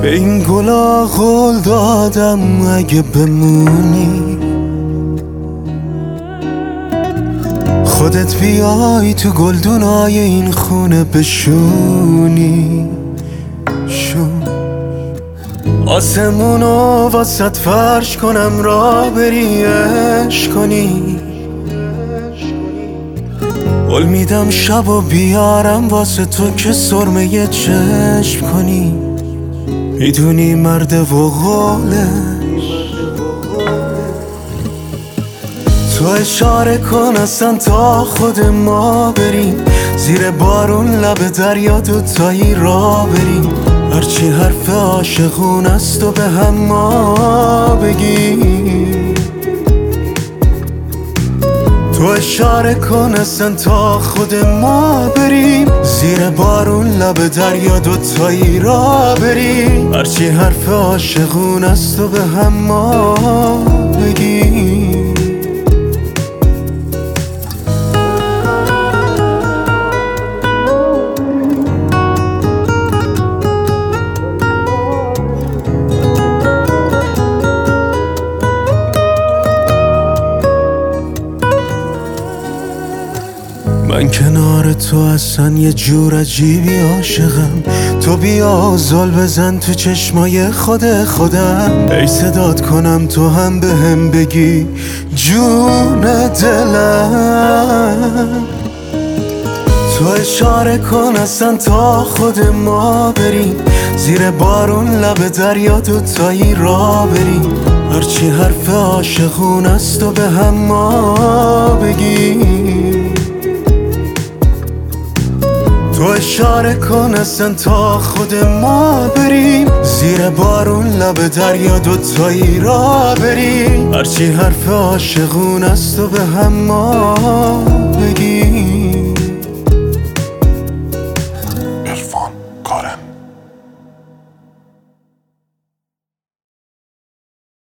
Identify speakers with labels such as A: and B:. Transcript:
A: به این گلا قول دادم اگه بمونی خودت بیای تو گلدونای این خونه بشونی آسمونو واسط فرش کنم را بری عشق کنی قول میدم شبو بیارم واسه تو که سرمه چشم کنی میدونی مرده و قولش تو اشاره کن اصلا تا خود ما بریم زیر بارون لب دریا دوتایی را بریم هرچی حرف عاشقون است و به هم ما بگی تو اشاره کن اصلا تا خود ما بریم زیر بارون لب دریا دوتایی را بریم هرچی حرف عاشقون است و به هم ما بگی من کنار تو اصلا یه جور عجیبی عاشقم تو بیا زل بزن تو چشمای خودم ای صدات کنم تو هم به هم بگی جون دلم تو اشاره کن اصلا تا خود ما بریم زیر بارون لب دریا دوتایی را بریم هرچی حرف عاشقون است و به هم ما بگی تو اشاره کن اصلا تا خود ما بریم زیر بارون لب دریا دوتایی را بریم هرچی حرف عاشقون است و به هم ما بگی